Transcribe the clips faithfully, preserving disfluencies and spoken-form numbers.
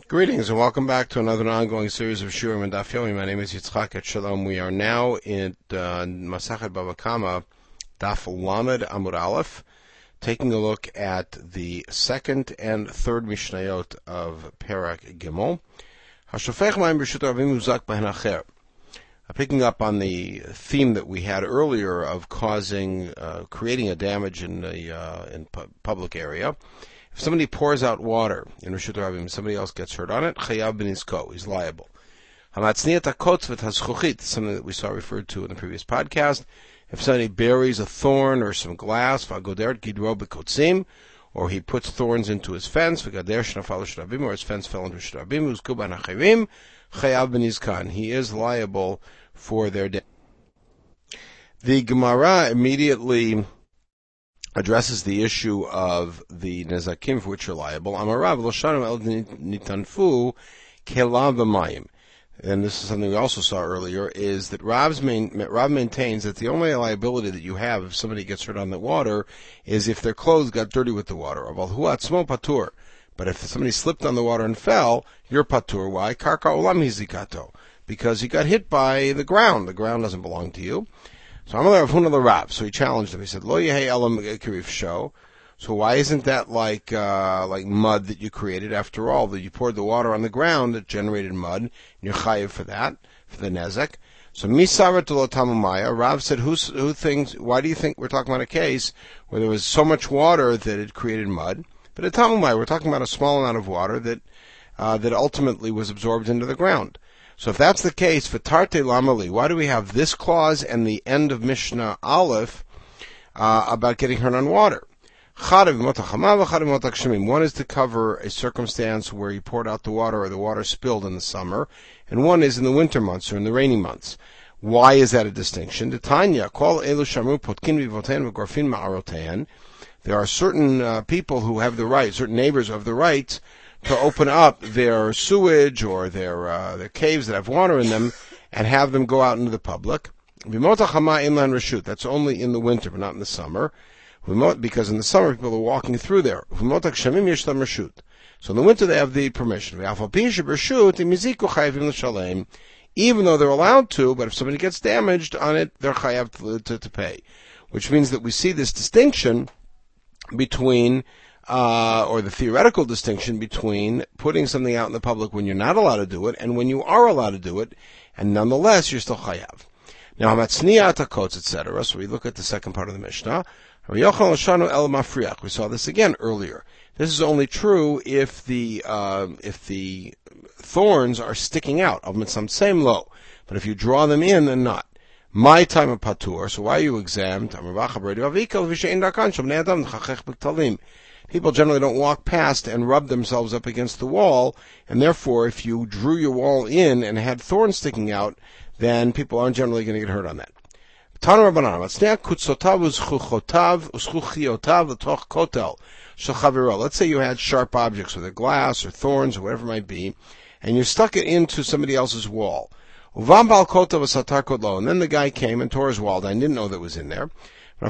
Greetings and welcome back to another ongoing series of Shurim and Daf Yomi. My name is Yitzchak at Shalom. We are now in uh, Masachet Bava Kama, Daf Lamed Amud Aleph, taking a look at the second and third Mishnayot of Perak Gimel. Hashofech Mayim B'Reshut Rabim Uzak B'hen Acher. Picking up on the theme that we had earlier of causing, uh, creating a damage in the uh, in pu- public area. If somebody pours out water in Reshut Rabim, somebody else gets hurt on it, chayav b'nizko, he's liable. Hamatzniat hakotz v'taschuchit, something that we saw referred to in the previous podcast. If somebody buries a thorn or some glass, v'agoderet gidro b'kotzim, or he puts thorns into his fence, v'gader shnafal Reshut Rabim, or his fence fell into Reshut Rabim, uzku ban hachirim, chayav b'nizkan, he is liable for their damage. The Gemara immediately addresses the issue of the nezakim for which you're liable. Amarav l'shanu el nitanfu kelav b'mayim. And this is something we also saw earlier, is that Rav's main, Rav maintains that the only liability that you have if somebody gets hurt on the water is if their clothes got dirty with the water. But if somebody slipped on the water and fell, you're patur. Why? Karka olam hizikato. Because he got hit by the ground. The ground doesn't belong to you. So Amalei Rav Huna the Rav. So he challenged him. He said, "Lo yehei elam kirif sho." So why isn't that like uh, like mud that you created? After all, that you poured the water on the ground that generated mud, and you're chayiv for that, for the nezek. So misavet lo tamumaya. Rav said, "Who who thinks? Why do you think we're talking about a case where there was so much water that it created mud? But at tamumaya, we're talking about a small amount of water that uh, that ultimately was absorbed into the ground." So if that's the case, v'tarte lamali, why do we have this clause and the end of Mishnah Aleph uh, about getting hurt on water? One is to cover a circumstance where you poured out the water or the water spilled in the summer, and one is in the winter months or in the rainy months. Why is that a distinction? There are certain uh, people who have the right, certain neighbors who have the right to open up their sewage or their uh, their caves that have water in them and have them go out into the public. That's only in the winter, but not in the summer. Because in the summer, people are walking through there. So in the winter, they have the permission. Even though they're allowed to, but if somebody gets damaged on it, they're chayav to, to, to pay. Which means that we see this distinction between Uh, or the theoretical distinction between putting something out in the public when you're not allowed to do it and when you are allowed to do it, and nonetheless you're still chayav. Now, hamatzniat hakotz, et cetera. So we look at the second part of the Mishnah. We saw this again earlier. This is only true if the uh, if the thorns are sticking out of some same low, but if you draw them in, then not. My time of patur. So why are you exempt? People generally don't walk past and rub themselves up against the wall, and therefore, if you drew your wall in and had thorns sticking out, then people aren't generally going to get hurt on that. Let's say you had sharp objects, whether glass or thorns or whatever it might be, and you stuck it into somebody else's wall. And then the guy came and tore his wall down, didn't know that was in there.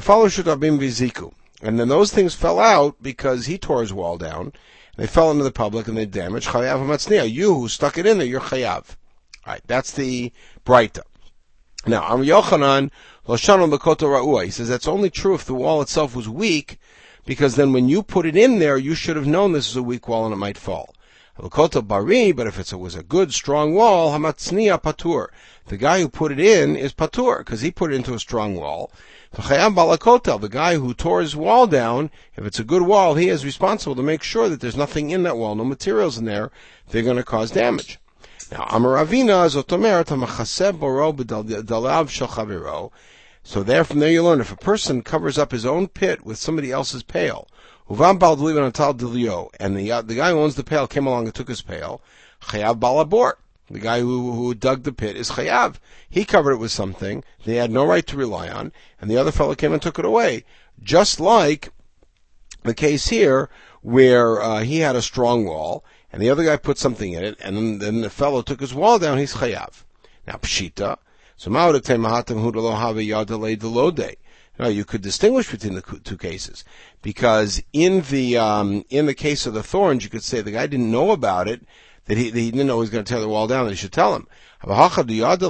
And then those things fell out because he tore his wall down. They fell into the public and they damaged. Chayav hamatzniya. You who stuck it in there, you're chayav. Alright, that's the Breita. Now, Am Yochanan, Loshanu Lakoto Ra'ua. He says that's only true if the wall itself was weak, because then when you put it in there, you should have known this is a weak wall and it might fall. Lakoto Bari, but if it was a good, strong wall, hamatzniya patur. The guy who put it in is patur, because he put it into a strong wall. The guy who tore his wall down, if it's a good wall, he is responsible to make sure that there's nothing in that wall, no materials in there, they're going to cause damage. Now, Amaravina zotomer tamachaseb boro b'dalav shel chaviro. So there, from there you learn, if a person covers up his own pit with somebody else's pail, uvam bal delivan atal dilio, and the uh, the guy who owns the pail came along and took his pail, chayav balabor. The guy who, who dug the pit is chayav. He covered it with something they had no right to rely on, and the other fellow came and took it away. Just like the case here, where uh, he had a strong wall, and the other guy put something in it, and then, then the fellow took his wall down, he's chayav. Now, pshita. So Now, you could distinguish between the two cases, because in the um, in the case of the thorns, you could say the guy didn't know about it, that he, that he didn't know he was going to tear the wall down, that he should tell him. But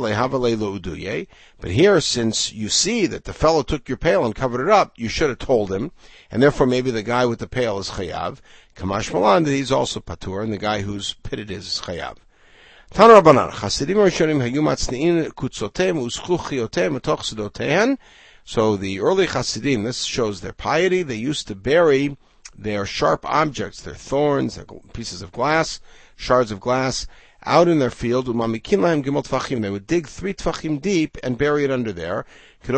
here, since you see that the fellow took your pail and covered it up, you should have told him, and therefore maybe the guy with the pail is chayav. Kamash malan, that he's also patur, and the guy whose pit it is is chayav. Tan Rabbanan, Chasidim Rishonim hayu matzni'in kutzotem uschlu chiotem metoch sedotehan. So the early Chasidim, this shows their piety. They used to bury their sharp objects, their thorns, their pieces of glass, shards of glass, out in their field. They would dig three tfachim deep and bury it under there, so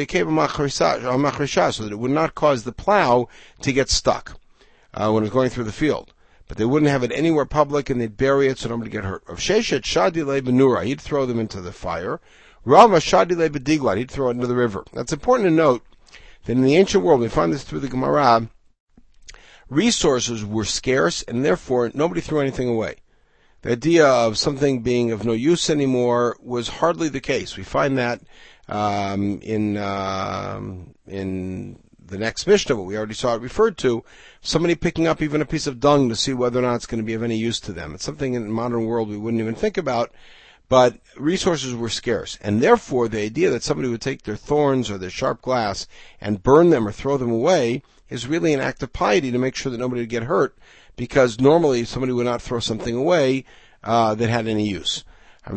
that it would not cause the plow to get stuck uh, when it was going through the field. But they wouldn't have it anywhere public, and they'd bury it so nobody would get hurt. Of Sheshet Shadi Le Benura, he'd throw them into the fire. Rava Shadi Le Bediglat, he'd throw it into the river. That's important to note that in the ancient world, we find this through the Gemara, resources were scarce, and therefore nobody threw anything away. The idea of something being of no use anymore was hardly the case. We find that um, in uh, in the next Mishnah, but we already saw it referred to, somebody picking up even a piece of dung to see whether or not it's going to be of any use to them. It's something in the modern world we wouldn't even think about, but resources were scarce. And therefore, the idea that somebody would take their thorns or their sharp glass and burn them or throw them away is really an act of piety to make sure that nobody would get hurt, because normally somebody would not throw something away uh, that had any use. If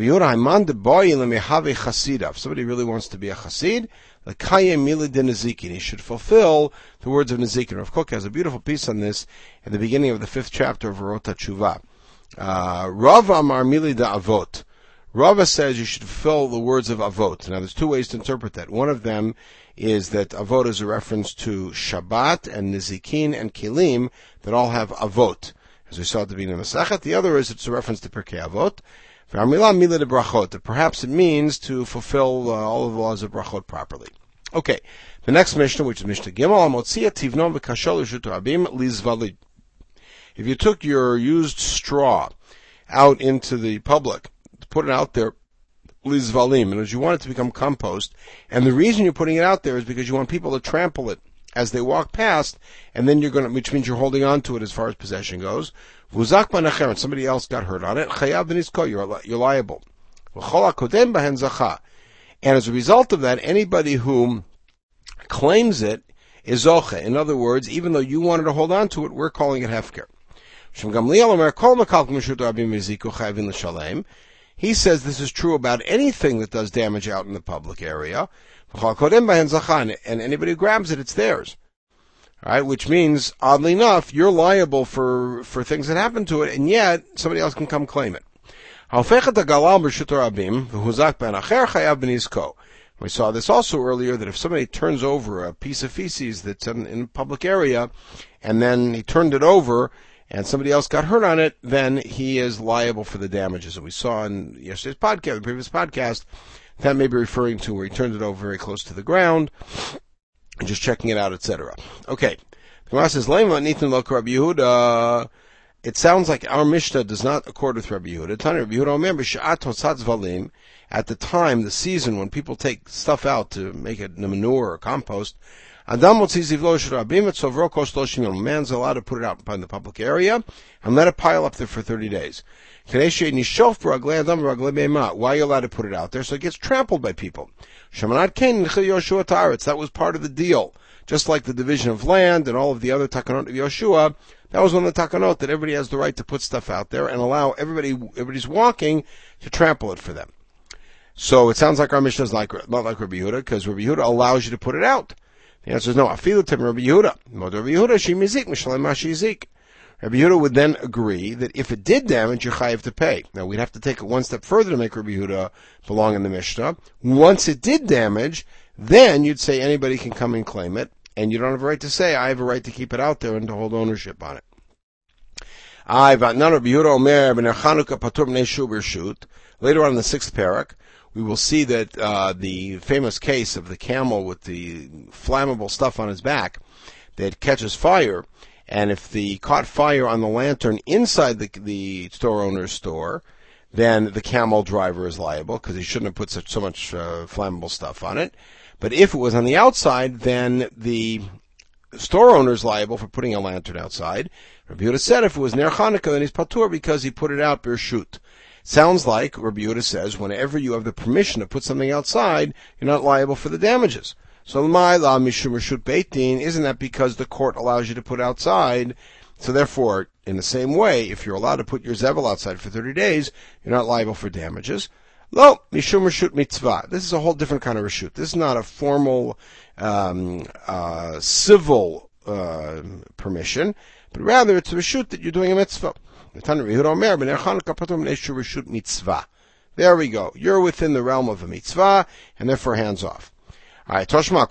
somebody really wants to be a chassid, he should fulfill the words of Nezikin. Rav Kook has a beautiful piece on this in the beginning of the fifth chapter of Orot HaTshuvah. Uh, Rav Amar Mili da Avot. Rava says you should fulfill the words of Avot. Now there's two ways to interpret that. One of them is that Avot is a reference to Shabbat and Nezikin and Kilim that all have Avot, as we saw at the beginning of the Masechet. The other is it's a reference to Pirkei Avot. That perhaps it means to fulfill uh, all of the laws of brachot properly. Okay, the next Mishnah, which is Mishnah Gimel, if you took your used straw out into the public, put it out there, lizvalim, and as you want it to become compost, and the reason you're putting it out there is because you want people to trample it as they walk past, and then you're going to, which means you're holding on to it as far as possession goes. Somebody else got hurt on it. You're, you're liable. And as a result of that, anybody who claims it is zoche. In other words, even though you wanted to hold on to it, we're calling it hefker. He says this is true about anything that does damage out in the public area. And anybody who grabs it, it's theirs. All right, which means, oddly enough, you're liable for, for things that happen to it, and yet somebody else can come claim it. We saw this also earlier, that if somebody turns over a piece of feces that's in, in a public area, and then he turned it over, and somebody else got hurt on it, then he is liable for the damages. And we saw in yesterday's podcast, the previous podcast, that may be referring to where he turned it over very close to the ground, and just checking it out, et cetera. Okay. The Gemara says, it sounds like our Mishnah does not accord with Rabbi Yehuda. Rabbi Yehuda, remember, at the time, the season, when people take stuff out to make it manure or compost, man's allowed to put it out in the public area and let it pile up there for thirty days. Why are you allowed to put it out there? So it gets trampled by people. That was part of the deal. Just like the division of land and all of the other takanot of Yoshua, that was one of the takanot that everybody has the right to put stuff out there and allow everybody, everybody's walking to trample it for them. So it sounds like our Mishnah is like, not like Rabbi Yehuda, because Rabbi Yehuda allows you to put it out. The answer is no. Afilu tim Rabbi Yehuda. Rabbi Yehuda she mizik mishalem mashizik. Rabbi Yehuda would then agree that if it did damage, you're chayiv to pay. Now we'd have to take it one step further to make Rabbi Yehuda belong in the Mishnah. Once it did damage, then you'd say anybody can come and claim it, and you don't have a right to say I have a right to keep it out there and to hold ownership on it. Later on in the sixth parak, we will see that uh, the famous case of the camel with the flammable stuff on his back that catches fire, and if the caught fire on the lantern inside the, the store owner's store, then the camel driver is liable because he shouldn't have put such so much uh, flammable stuff on it. But if it was on the outside, then the store owner is liable for putting a lantern outside. Rabbi Yehuda said if it was Ner Chanukah, then he's patur because he put it out birshut. Sounds like Rabbi Yehuda says whenever you have the permission to put something outside, you're not liable for the damages. So my la mishum reshut beit din, isn't that because the court allows you to put outside? So therefore, in the same way, if you're allowed to put your zevel outside for thirty days, you're not liable for damages. Lo, mishum reshut mitzvah. This is a whole different kind of reshut. This is not a formal, um, uh, civil, uh, permission, but rather it's a reshut that you're doing a mitzvah. There we go. You're within the realm of a mitzvah, and therefore hands off. Alright, Toshma,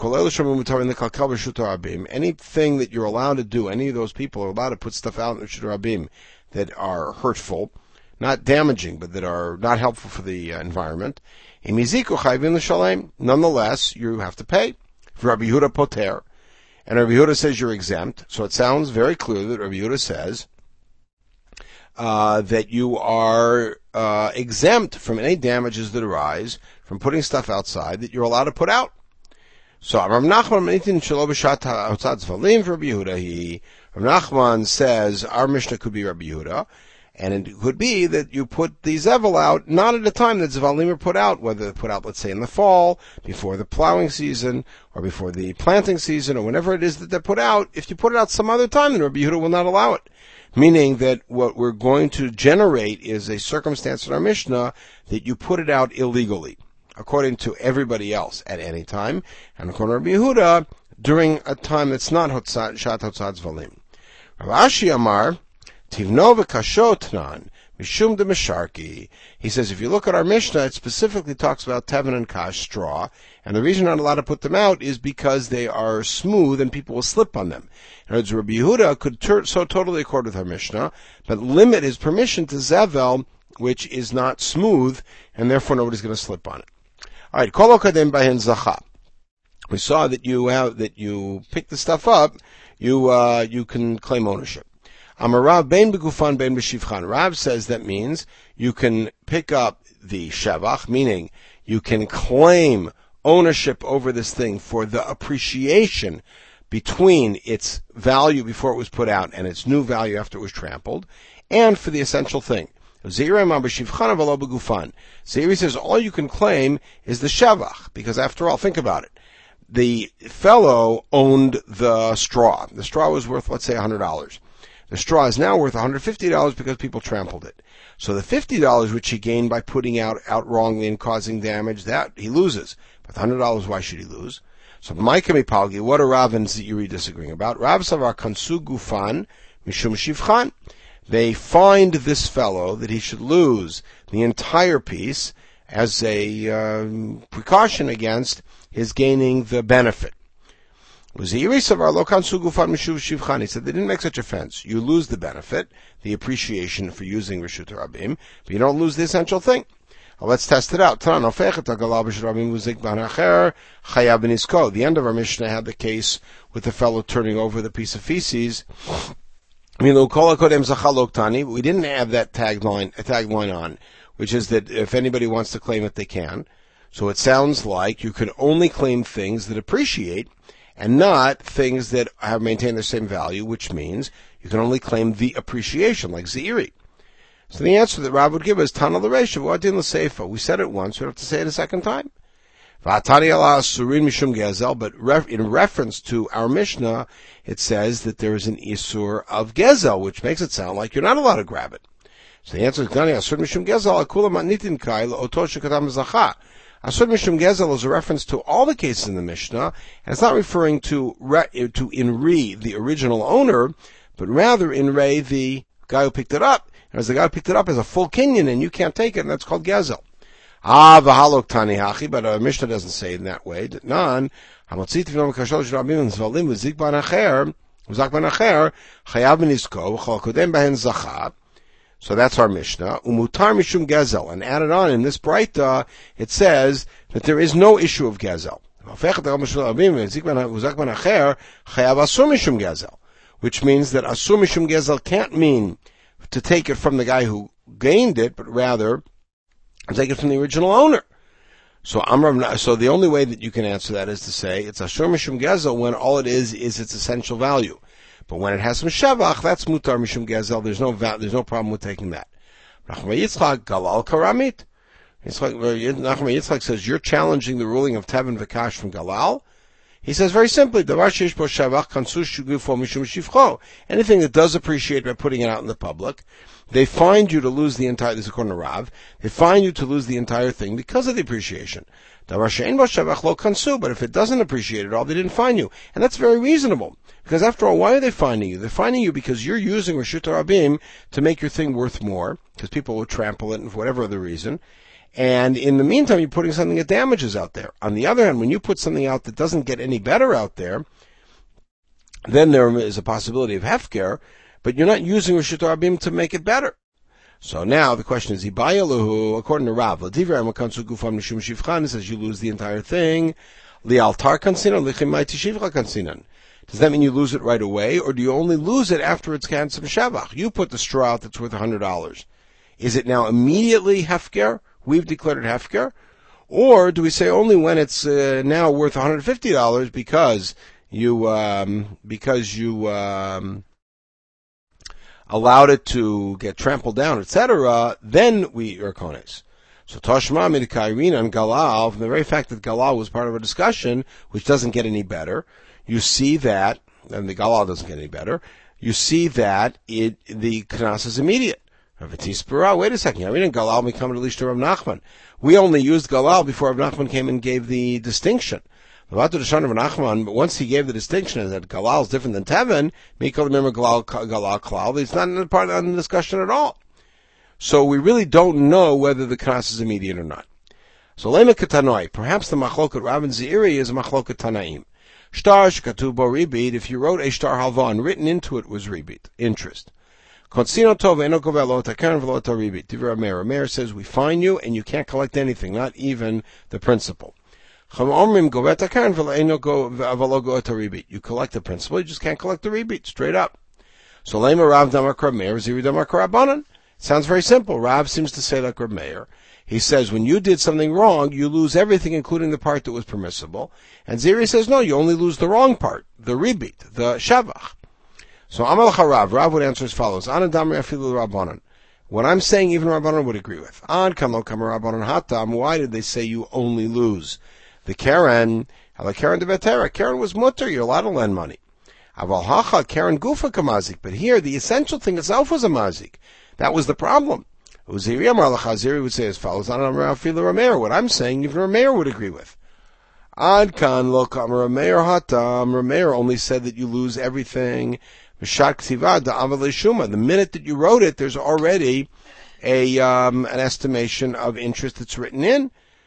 anything that you're allowed to do, any of those people are allowed to put stuff out in Reshut Rabim that are hurtful, not damaging, but that are not helpful for the uh, environment. Nonetheless, you have to pay. For Rabbi Yehuda poter. And Rabbi Yehuda says you're exempt, so it sounds very clear that Rabbi Yehuda says uh, that you are uh, exempt from any damages that arise from putting stuff outside that you're allowed to put out. So Rav Nachman anything shelo b'shat ha'otzat zvalim for Rabbi Yehuda. He Rav Nachman says our Mishnah could be Rabbi Yehuda, and it could be that you put the zevel out not at a time that zvalim are put out, whether they're put out, let's say, in the fall, before the plowing season, or before the planting season, or whenever it is that they're put out. If you put it out some other time, then Rabbi Yehuda will not allow it. Meaning that what we're going to generate is a circumstance in our Mishnah that you put it out illegally, according to everybody else at any time, and according to Rabbi Yehuda, during a time that's not hotzat, shat hotzat zvalim. Rav Ashi Amar, Tivno v'kashotnan, mishum de misharki. He says, if you look at our Mishnah, it specifically talks about tevin and kash, straw, and the reason you're not allowed to put them out is because they are smooth and people will slip on them. In other words, Rabbi Yehuda could ter- so totally accord with our Mishnah, but limit his permission to zevel, which is not smooth, and therefore nobody's going to slip on it. All right, kol okadem bahen zacha. We saw that you have that you pick the stuff up, you uh, you can claim ownership. Amarav bein begufan bein b'shivchan. Rav says that means you can pick up the shevach, meaning you can claim ownership over this thing for the appreciation between its value before it was put out and its new value after it was trampled, and for the essential thing. Zeiri says all you can claim is the shevach, because after all, think about it. The fellow owned the straw. The straw was worth, let's say, one hundred dollars. The straw is now worth one hundred fifty dollars because people trampled it. So the fifty dollars which he gained by putting out, out wrongly and causing damage, that he loses. But the one hundred dollars, why should he lose? So Maikami Palgi, what are Rav and Zeiri disagreeing about? Rav Savar Kansu Gufan Mishum Shivchan. They find this fellow that he should lose the entire piece as a uh, precaution against his gaining the benefit. He said they didn't make such offense. You lose the benefit, the appreciation for using Reshut Rabim, but you don't lose the essential thing. Well, let's test it out. The end of our Mishnah had the case with the fellow turning over the piece of feces. We didn't have that tagline, tagline on, which is that if anybody wants to claim it, they can. So it sounds like you can only claim things that appreciate and not things that have maintained their same value, which means you can only claim the appreciation, like Zeiri. So the answer that Rav would give is Tana l'Reisha, v'adin l'Seifa. We said it once, we don't have to say it a second time. V'atani ala surin mishum gezel, but ref, in reference to our Mishnah, it says that there is an isur of gezel, which makes it sound like you're not allowed to grab it. So the answer is Gani asur mishum gezel akula matnitin kai l'oto shekatam zacha. Asur mishum gezel is a reference to all the cases in the Mishnah, and it's not referring to re, to in re the original owner, but rather in re the guy who picked it up. And as the guy who picked it up as a full kinyan, and you can't take it, and that's called gezel. Ah, v'halok tani hachi, but our Mishnah doesn't say it in that way. Nan, hamotzit v'nom kashol sh'rabim v'zvalim v'zik ban acher, v'zak ban acher, chayav b'nisko, v'chol kodem b'hen zacha. So that's our Mishnah. Umutar mishum gezel. And added on in this Braita, it says that there is no issue of gezel. Which means that asur mishum gezel can't mean to take it from the guy who gained it, but rather take it from the original owner. So Amram, so the only way that you can answer that is to say it's asur mishum gezel when all it is is its essential value. But when it has some shevach, that's mutar mishum gezel. There's no there's no problem with taking that. Nachman Yitzchak galal karamit. Nachman Yitzchak says you're challenging the ruling of Tevin V'Kash from Galal. He says very simply, anything that does appreciate by putting it out in the public, they find you to lose the entire, this is according to Rav, they find you to lose the entire thing because of the appreciation. But if it doesn't appreciate at all, they didn't find you. And that's very reasonable. Because after all, why are they finding you? They're finding you because you're using Reshut Rabim to make your thing worth more, because people will trample it and for whatever other reason. And in the meantime, you're putting something that damages out there. On the other hand, when you put something out that doesn't get any better out there, then there is a possibility of hefker, but you're not using Reshut Rabim to make it better. So now the question is, Ibayaluhu, according to Rav, it says you lose the entire thing. Does that mean you lose it right away, or do you only lose it after it's had some shavach? You put the straw out that's worth one hundred dollars. Is it now immediately hefker? We've declared it hefker, or do we say only when it's uh, now worth one hundred fifty dollars because you um, because you um, allowed it to get trampled down, et cetera? Then we are kones. So Toshma Midikairina and Galal, from the very fact that Galal was part of a discussion, which doesn't get any better, you see that, and the Galal doesn't get any better. You see that it the knas is immediate. Wait a second. We didn't Galal become at least Rav Nachman. We only used Galal before Rav Nachman came and gave the distinction. But once he gave the distinction that Galal is different than Tevin, Mikol remember Galal Galal Klal. It's not in part of the discussion at all. So we really don't know whether the knas is immediate or not. So Lema Katanoi, perhaps the Machloket Rav and Zeiri is a Machloket Tanaim. Shtar Shkatu Bo Ribit. If you wrote a Shtar Halvan, written into it was Ribit, interest. Meir says we fine you and you can't collect anything, not even the principal. You collect the principal, you just can't collect the rebate, straight up. So sounds very simple. Rav seems to say like Reb Meir. He says when you did something wrong, you lose everything, including the part that was permissible. And Ziri says no, you only lose the wrong part, the rebate, the shavach. So Amal Charav, Rav would answer as follows: Anadamri afilu Rabbanan. What I'm saying, even Rabbanan would agree with. An kamlo kamar Rabbanan hatam. Why did they say you only lose the Karen? Hala Karen de Betera. Karen was mutter. You're allowed to lend money. Aval hacha Karen gufa kamazik. But here, the essential thing itself was a mazik. That was the problem. Uziri Amar Lachaziri would say as follows: Anadamri afilu Rameir. What I'm saying, even Rameir would agree with. Ad kan lo kamar Rameir hatam. Rameir only said that you lose everything. The minute that you wrote it, there's already a um, an estimation of interest that's written in.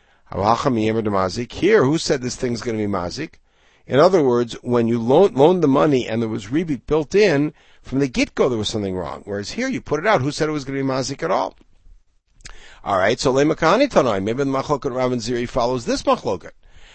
Here, who said this thing's going to be mazik? In other words, when you loan, loaned the money and there was rebate built in, from the get-go there was something wrong. Whereas here, you put it out. Who said it was going to be mazik at all? All right, so lemakani tanai. Maybe the machloket Rav and Ziri follows this machloket.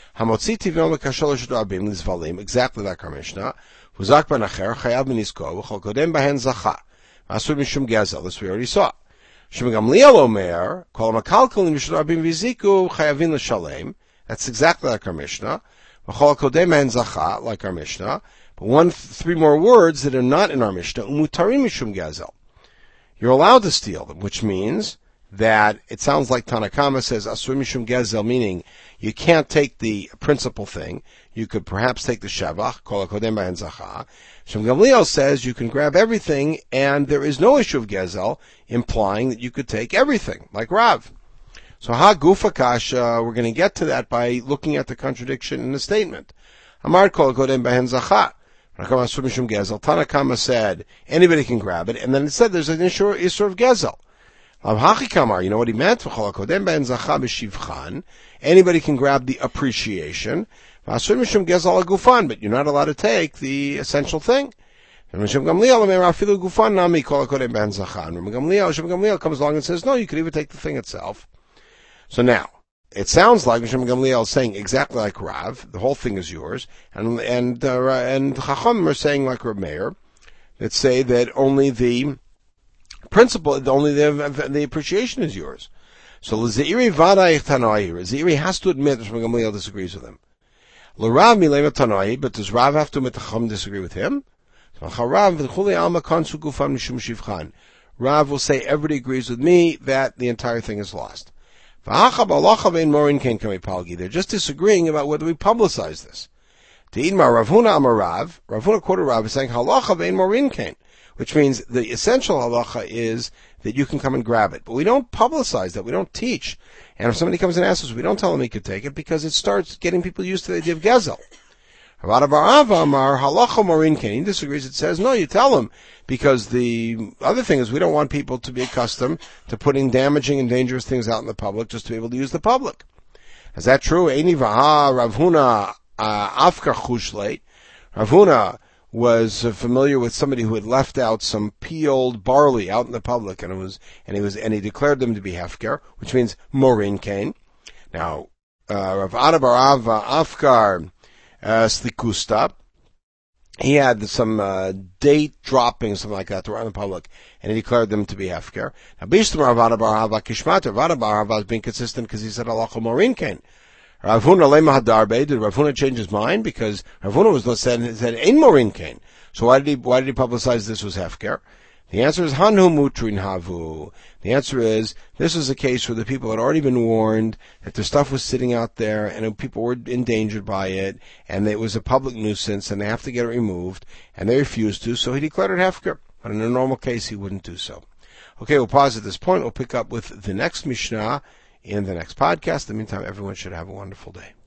Exactly like our Mishnah. Huzak ben acher chayav minisko v'chol kodem bahen zacha. Masur mishum gezel. This we already saw. Shimon Gamliel omer kol makalkol mishum rabim viziku chayavin l'shalem. That's exactly like our Mishnah. V'chol kodem bahen zacha, like our Mishnah. But one, three more words that are not in our Mishnah. Umutarim mishum gezel. You're allowed to steal them, which means that it sounds like Tanakama says asur mishum gezel, meaning you can't take the principal thing. You could perhaps take the shavach, kol hakodem bahen zacha. Shem Gamliel says you can grab everything, and there is no issue of gezel, implying that you could take everything, like Rav. So ha gufa kasha, we're going to get to that by looking at the contradiction in the statement. Amar kol hakodem bahen zacha. Tanakama said anybody can grab it, and then it said there's an issue, issue of gezel. You know what he meant? Anybody can grab the appreciation, but you're not allowed to take the essential thing. Gamliel comes along and says, no, you could even take the thing itself. So now, it sounds like Mishum Gamliel is saying exactly like Rav, the whole thing is yours, and and uh, and Chacham are saying like Reb Meir, that say that only the principle, only the, the appreciation is yours. So L'Zeiri Vadai Tanai, Zeiri has to admit that Mishum Gamliel disagrees with him. L'Rav Milema Tanai, but does Rav have to admit that Chacham disagree with him? Rav will say, everybody agrees with me that the entire thing is lost. They're just disagreeing about whether we publicize this. Ravuna quoted Rav as saying, halacha vein morin kain, which means the essential halacha is that you can come and grab it. But we don't publicize that. We don't teach. And if somebody comes and asks us, we don't tell them he could take it because it starts getting people used to the idea of gezel. Rav Bar Ava Amar halacha morin kain. He disagrees. It says, no, you tell them, because the other thing is we don't want people to be accustomed to putting damaging and dangerous things out in the public just to be able to use the public. Is that true? Eini vaha Rav Huna afkar chushleit. Rav Huna was uh, familiar with somebody who had left out some peeled barley out in the public, and it was, and he was, and he declared them to be hefker, which means morin kain. Now, uh, Rav Ada Bar Ava afkar uh, slikusta. He had some uh, date droppings, something like that, that were in the public, and he declared them to be hefker. Now, Bishlam Rav Ada Bar Ava kishmat. Rav Ada Bar Ava is being consistent because he said halacha morin kain. Rav Huna lema hadarbe. Did Rav Huna change his mind? Because Rav Huna was not said said ein morin kain. So why did he why did he publicize this was hefker? The answer is hanhu mutrin havu. The answer is this was a case where the people had already been warned that their stuff was sitting out there and people were endangered by it, and it was a public nuisance and they have to get it removed, and they refused to, so he declared it hefker. But in a normal case, he wouldn't do so. Okay, we'll pause at this point. We'll pick up with the next Mishnah in the next podcast. In the meantime, everyone should have a wonderful day.